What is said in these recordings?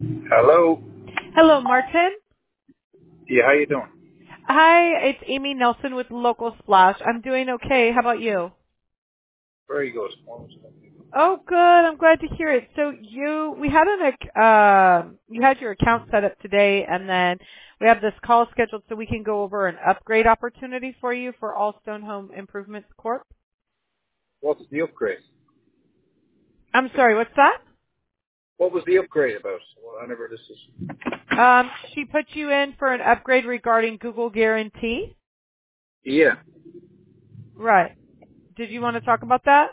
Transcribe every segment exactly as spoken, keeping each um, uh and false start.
Hello. Hello, Martin. Yeah, how you doing? Hi, it's Amy Nelson with Local Splash. I'm doing okay. How about you? Very good. Oh, good. I'm glad to hear it. So you, we had an, ac- uh, you had your account set up today, and then we have this call scheduled so we can go over an upgrade opportunity for you for All Stone Home Improvements Corp. What's the upgrade? I'm sorry, what's that? What was the upgrade about? Well, I never this is. Um, she put you in for an upgrade regarding Google Guarantee. Yeah. Right. Did you want to talk about that?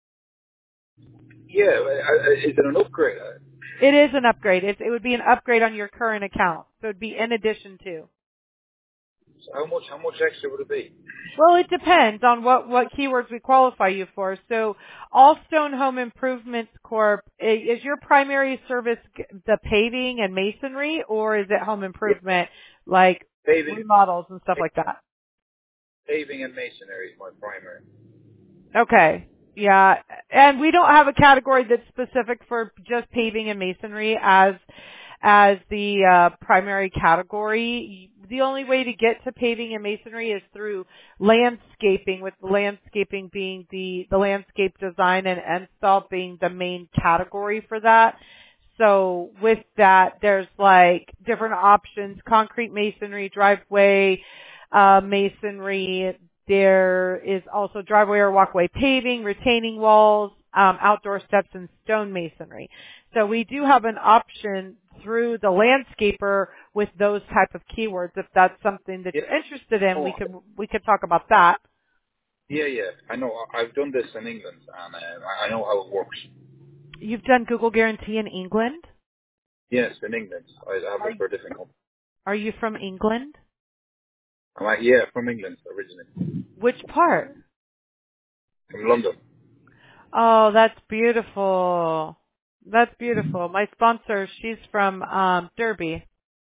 Yeah. I, I, is it an upgrade? Uh, It is an upgrade. It, it would be an upgrade on your current account. So it would be in addition to. So how much? How much extra would it be? Well, it depends on what, what keywords we qualify you for. So Allstone Home Improvements Corp, i- is your primary service g- the paving and masonry, or is it home Yeah. improvement like Paving, remodels and stuff like that? paving and masonry is my primary. Okay. Yeah. And we don't have a category that's specific for just paving and masonry as as the uh, primary category. The only way to get to paving and masonry is through landscaping, with the landscaping being the, the landscape design and install being the main category for that. So with that, there's like different options: concrete masonry, driveway uh, masonry. There is also driveway or walkway paving, retaining walls, um, outdoor steps, and stone masonry. So we do have an option through the landscaper with those type of keywords. If that's something that Yeah. you're interested in, Oh, we could we could talk about that. yeah, yeah. I know. I- I've done this in England, and uh, I I know how it works. You've done Google Guarantee in England. Yes, in England. I have Are it for a different company. are you from England? I'm like, yeah, from England originally, Which part? from London. Oh, that's beautiful. That's beautiful. My sponsor, she's from um Derby.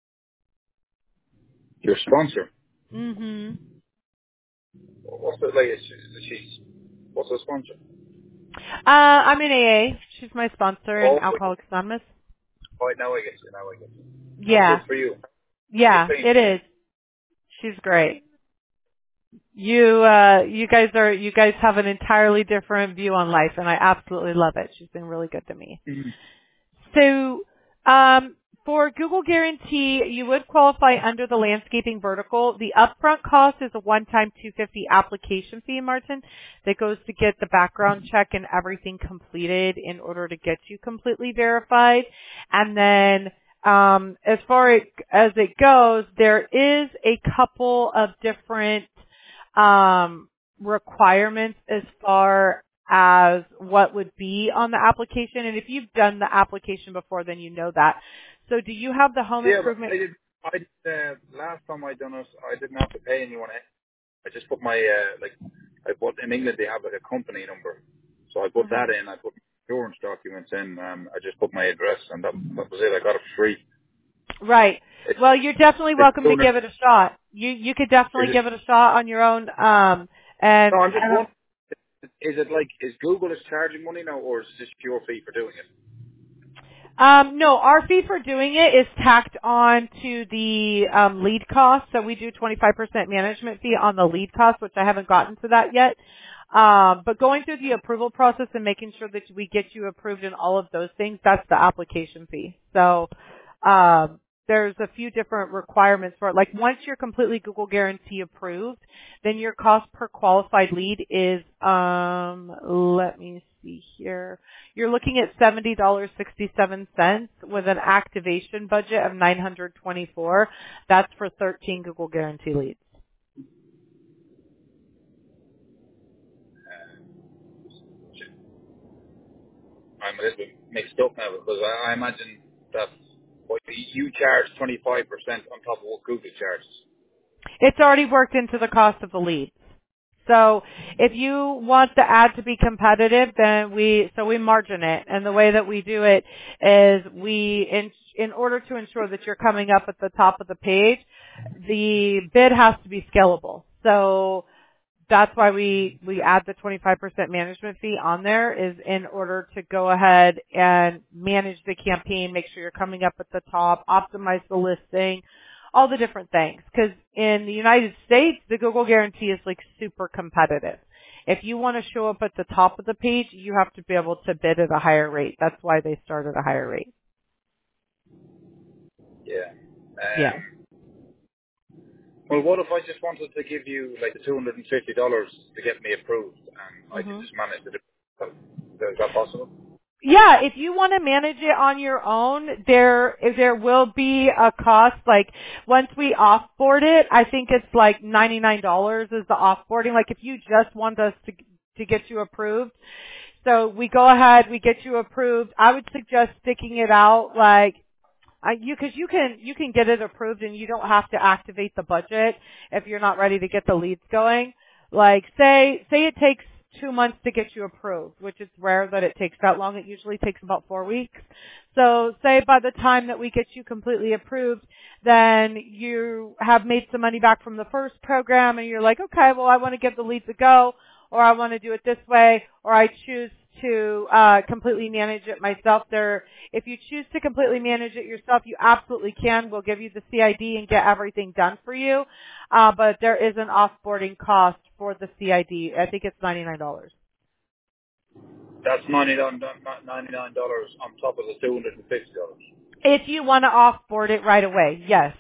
Your sponsor. Mhm. What's the latest? She's what's the sponsor? Uh, I'm in A A. She's my sponsor in Oh, Alcoholics Anonymous. right, now I get you. Now I get you. Oh, good Yeah. for you. You're Yeah, paying it for me. is. She's great. You, uh, you guys are, you guys have an entirely different view on life, and I absolutely love it. She's been really good to me. Mhm. So, um, for Google Guarantee, you would qualify under the landscaping vertical. The upfront cost is a one-time two hundred fifty dollars application fee, Martin, that goes to get the background check and everything completed in order to get you completely verified. And then, um, as far as it goes, there is a couple of different um, requirements as far as what would be on the application. And if you've done the application before, then you know that. So do you have the home Yeah, but improvement? I did. I did, uh, last time I done it, I didn't have to pay anyone. I just put my uh, like I put in England they have like a company number, so I put that Mhm. in. I put insurance documents in. Um, I just put my address, and that, that was it. I got it free. Right. It, Well, you're definitely it's welcome to sooner. give it a shot. You you could Is definitely it? give it a shot on your own. Um, and No, I'm just and wondering. Is it like is Google is charging money now, or is it just pure fee for doing it? Um, no, our fee for doing it is tacked on to the um, lead cost. So we do twenty-five percent management fee on the lead cost, which I haven't gotten to that yet. Um, but going through the approval process and making sure that we get you approved in all of those things, that's the application fee. So um, there's a few different requirements for it. Like once you're completely Google Guarantee approved, then your cost per qualified lead is, um, let me see here. You're looking at seventy dollars and sixty-seven cents with an activation budget of nine hundred twenty-four dollars. That's for thirteen Google Guarantee leads. I'm a little bit mixed up now because I, I imagine that what you charge twenty-five percent on top of what Google charges. It's already worked into the cost of the leads. So if you want the ad to be competitive, then we, so we margin it. And the way that we do it is we, in, in order to ensure that you're coming up at the top of the page, the bid has to be scalable. So that's why we, we add the twenty-five percent management fee on there, is in order to go ahead and manage the campaign, make sure you're coming up at the top, optimize the listing, all the different things. Because in the United States, the Google guarantee is like super competitive. If you want to show up at the top of the page, you have to be able to bid at a higher rate. That's why they start at a higher rate. Yeah. Yeah. Um, well, what if I just wanted to give you like the two hundred fifty dollars to get me approved, and I can hmm just manage to do it? Is that possible? Yeah, if you want to manage it on your own, there there will be a cost. Like once we offboard it, I think it's like ninety-nine dollars is the offboarding. Like if you just want us to to get you approved, so we go ahead, we get you approved. I would suggest sticking it out like I, you, cause you can, you can get it approved and you don't have to activate the budget if you're not ready to get the leads going. Like say, say it takes two months to get you approved, which is rare that it takes that long. It usually takes about four weeks. So say by the time that we get you completely approved, then you have made some money back from the first program and you're like, okay, well I want to give the leads a go, or I want to do it this way, or I choose to uh completely manage it myself. There, if you choose to completely manage it yourself, you absolutely can. We'll give you the C I D and get everything done for you. Uh but there is an offboarding cost for the C I D. I think it's ninety-nine dollars. That's ninety-nine dollars on top of the two hundred fifty dollars. If you want to offboard it right away, yes.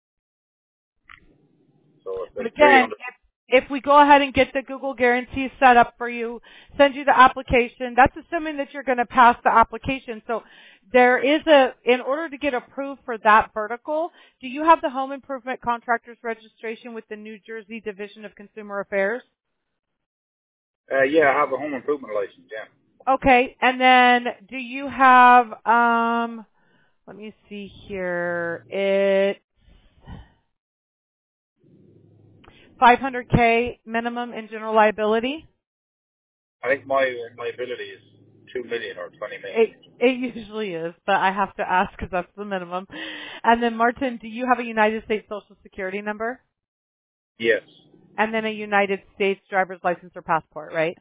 So it's But like again, three hundred. if, if we go ahead and get the Google guarantee set up for you, send you the application, that's assuming that you're going to pass the application. So there is a, in order to get approved for that vertical, do you have the home improvement contractor's registration with the New Jersey Division of Consumer Affairs? Uh, yeah, I have a home improvement license. Yeah. Okay. And then do you have, um, let me see here, it's five hundred K minimum in general liability? I think my my ability is two million or twenty It, million. it usually is, but I have to ask because that's the minimum. And then Martin, do you have a United States Social Security number? Yes, And then a United States driver's license or passport, right?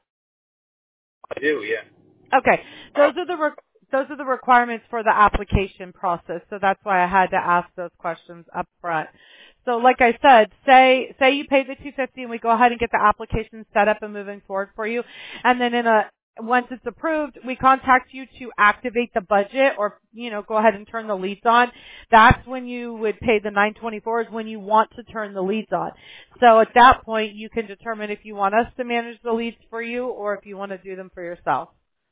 I do. Yeah. Okay. Uh, Those are the re- those are the requirements for the application process. So that's why I had to ask those questions up front. So like I said, say say you pay the two hundred fifty dollars and we go ahead and get the application set up and moving forward for you. And then in a once it's approved, we contact you to activate the budget or, you know, go ahead and turn the leads on. That's when you would pay the nine twenty-four is when you want to turn the leads on. So at that point, you can determine if you want us to manage the leads for you or if you want to do them for yourself.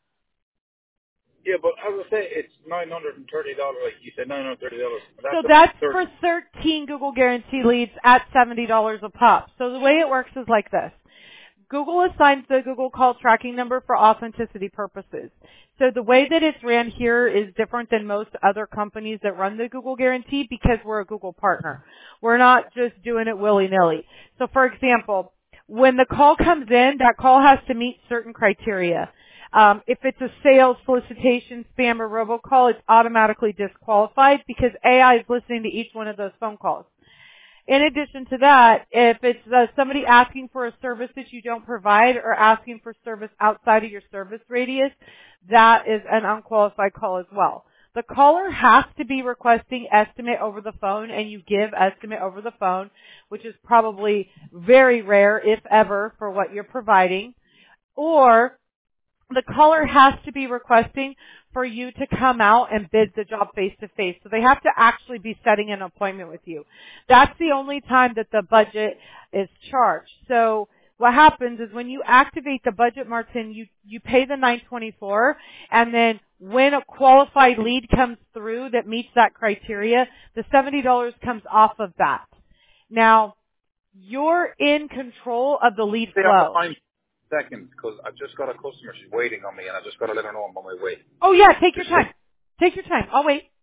yeah, but as I say, it's nine hundred and thirty dollars. Like you said, nine hundred thirty dollars. So That's a that's thirty. for thirteen Google Guarantee leads at seventy dollars a pop. So the way it works is like this. Google assigns the Google call tracking number for authenticity purposes. So the way that it's ran here is different than most other companies that run the Google Guarantee because we're a Google partner. We're not just doing it willy-nilly. So for example, when the call comes in, that call has to meet certain criteria. Um, if it's a sales, solicitation, spam, or robocall, it's automatically disqualified because A I is listening to each one of those phone calls. In addition to that, if it's uh, somebody asking for a service that you don't provide or asking for service outside of your service radius, that is an unqualified call as well. The caller has to be requesting estimate over the phone, and you give estimate over the phone, which is probably very rare, if ever, for what you're providing. Or the caller has to be requesting for you to come out and bid the job face to face. So they have to actually be setting an appointment with you. That's the only time that the budget is charged. So what happens is when you activate the budget, Martin, you, you pay the nine twenty-four, and then when a qualified lead comes through that meets that criteria, the seventy dollars comes off of that. Now, you're in control of the lead Stay on the flow. line seconds because I've just got a customer. She's waiting on me, and I just got to let her know I'm on my way. Oh yeah, take your Just time. Take your time. I'll wait.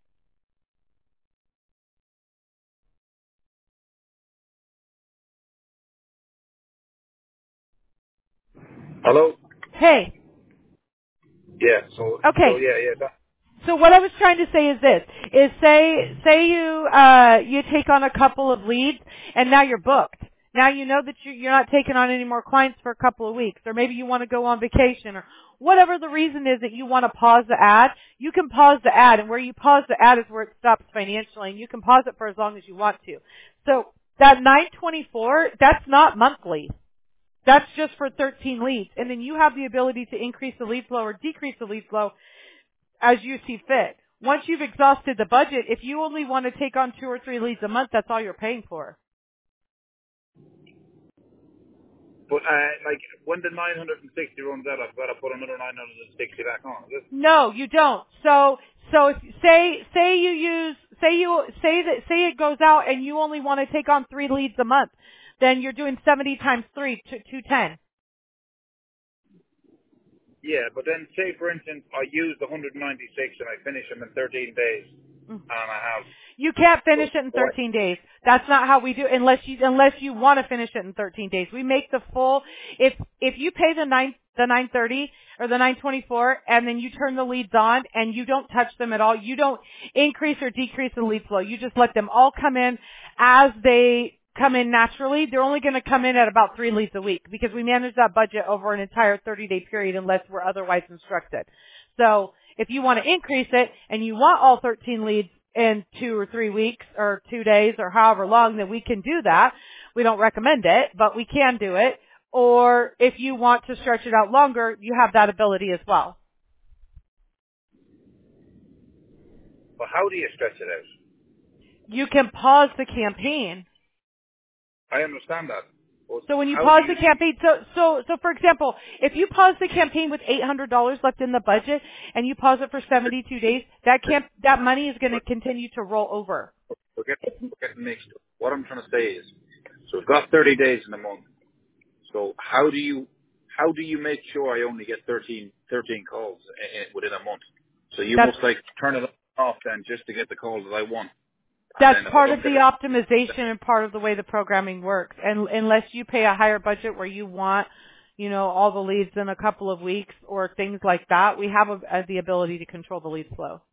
hello. Hey. Yeah. So so Okay. yeah yeah. That, So what I was trying to say is this, is say, say you, uh, you take on a couple of leads and now you're booked. Now you know that you- you're not taking on any more clients for a couple of weeks, or maybe you want to go on vacation, or whatever the reason is that you want to pause the ad. You can pause the ad, and where you pause the ad is where it stops financially, and you can pause it for as long as you want to. So that nine twenty-four, that's not monthly. That's just for thirteen leads. And then you have the ability to increase the lead flow or decrease the lead flow as you see fit. Once you've exhausted the budget, if you only want to take on two or three leads a month, that's all you're paying for. But uh, like when the nine hundred sixty runs out, I've got to put another nine hundred sixty back on. Is it? No, you don't. So, so if, say, say you use, say you, say that, say it goes out and you only want to take on three leads a month, then you're doing seventy times three, two ten. Yeah, but then say for instance I use the one hundred ninety-six and I finish them in thirteen days, and I have. You can't finish So it in what? thirteen days. That's not how we do it unless you unless you want to finish it in thirteen days. We make the full if if you pay the nine the nine thirty or the nine twenty-four and then you turn the leads on and you don't touch them at all. You don't increase or decrease the lead flow. You just let them all come in as they come in naturally. They're only going to come in at about three leads a week because we manage that budget over an entire thirty day period unless we're otherwise instructed. So if you want to increase it and you want all thirteen leads in two or three weeks or two days or however long, then we can do that. We don't recommend it, but we can do it. Or if you want to stretch it out longer, you have that ability as well. But how do you stretch it out? You can pause the campaign. I understand that. But So when you how pause do the you, campaign, so, so, so for example, if you pause the campaign with eight hundred dollars left in the budget and you pause it for seventy-two days, that camp, that money is going to continue to roll over. we're getting, we're getting mixed up. What I'm trying to say is, so we've got thirty days in a month. So how do you how do you make sure I only get thirteen, thirteen calls in, in, within a month? So you That's, must like turn it off then just to get the calls that I want. And that's then if I part of don't the get it, optimization and part of the way the programming works. And unless you pay a higher budget where you want, you know, all the leads in a couple of weeks or things like that, we have a, a, the ability to control the lead flow.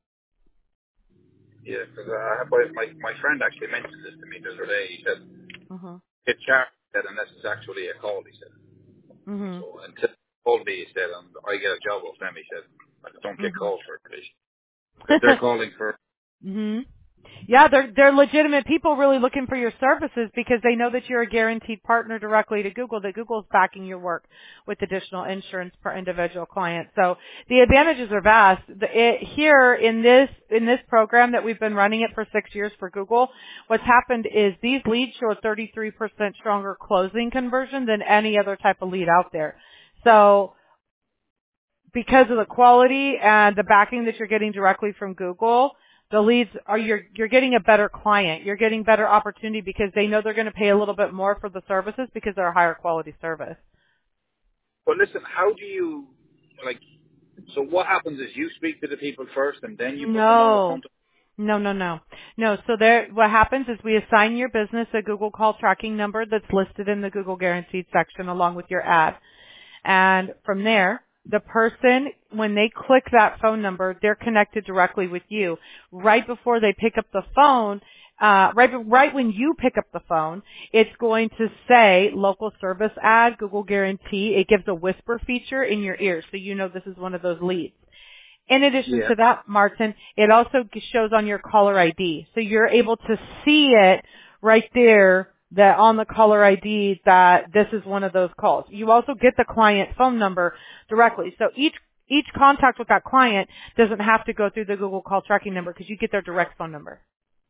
yeah, because I have my, my my friend actually mentioned this to me the other day. He said Mm-hmm. it's charged unless it's actually a call. He said Mm-hmm. so until he called me. He said and I get a job off them. He said I just don't get calls for it. If they're calling for Mm-hmm. Yeah, they're they're legitimate people really looking for your services because they know that you're a guaranteed partner directly to Google, that Google's backing your work with additional insurance per individual client. So the advantages are vast. The, it, here in this in this program that we've been running it for six years for Google, what's happened is these leads show a thirty-three percent stronger closing conversion than any other type of lead out there. So because of the quality and the backing that you're getting directly from Google, the leads are, you're, you're getting a better client. You're getting better opportunity because they know they're going to pay a little bit more for the services because they're a higher quality service. But listen, how do you, like, so what happens is you speak to the people first and then you put them on the No. phone to, No, no, no. No, so there, what happens is we assign your business a Google call tracking number that's listed in the Google Guaranteed section along with your ad. And from there, the person, when they click that phone number, they're connected directly with you. Right before they pick up the phone, uh, right, right when you pick up the phone, it's going to say local service ad, Google Guarantee. It gives a whisper feature in your ear so you know this is one of those leads. In addition yeah. to that, Martin, it also shows on your caller I D. So you're able to see it right there that on the caller I D that this is one of those calls. You also get the client phone number directly. So each each contact with that client doesn't have to go through the Google call tracking number because you get their direct phone number.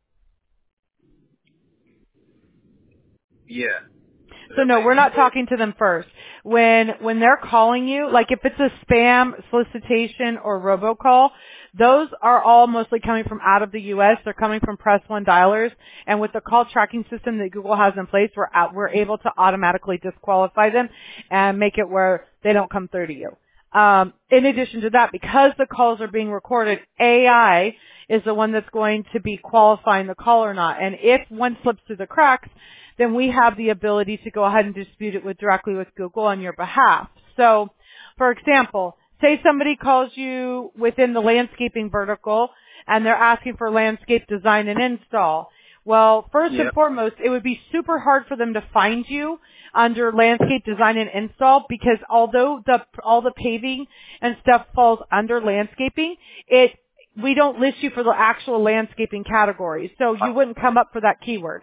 Yeah. So That no, makes we're not sense. talking to them first. When when they're calling you, like if it's a spam solicitation or robocall, those are all mostly coming from out of the U S. They're coming from press one dialers, and with the call tracking system that Google has in place, we're out, we're able to automatically disqualify them and make it where they don't come through to you. Um, in addition to that, because the calls are being recorded, A I is the one that's going to be qualifying the call or not. And if one slips through the cracks, then we have the ability to go ahead and dispute it with directly with Google on your behalf. So, for example, say somebody calls you within the landscaping vertical and they're asking for landscape design and install. Well, first Yeah. and foremost, it would be super hard for them to find you under landscape design and install because although the all the paving and stuff falls under landscaping, it we don't list you for the actual landscaping category, so you wouldn't come up for that keyword.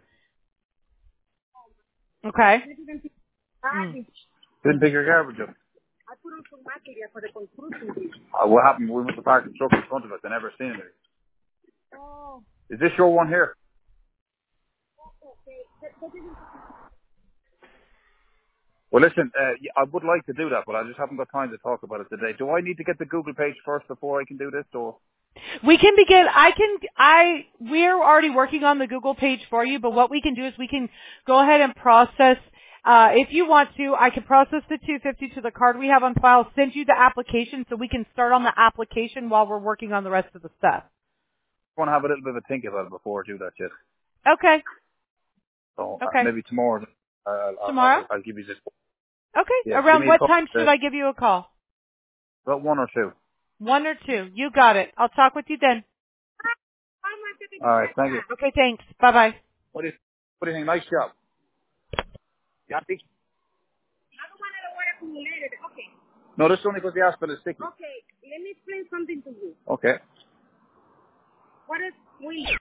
Okay. Mm. Didn't pick your garbage up. Uh, what happened? We must have parked the truck in front of us. I never seen it. Is this your one here? Well, listen, uh, yeah, I would like to do that, but I just haven't got time to talk about it today. Do I need to get the Google page first before I can do this, or? We can begin, I can, I, we're already working on the Google page for you, but what we can do is we can go ahead and process, uh, if you want to, I can process the two hundred fifty to the card we have on file, send you the application so we can start on the application while we're working on the rest of the stuff. I want to have a little bit of a think about it before I do that shit. Okay. So uh, Okay. maybe tomorrow, uh, I'll, Tomorrow? I'll, I'll give you this. Okay. Yeah, give Around me a what call. time should Uh, I give you a call? about one or two. One or two. You got it. I'll talk with you then. All right, thank you. Okay, thanks. Bye-bye. What do you, what do you think? Nice job. Yeah, I think- No, this is only because the asphalt is sticky. Okay, let me explain something to you. Okay. What is wind?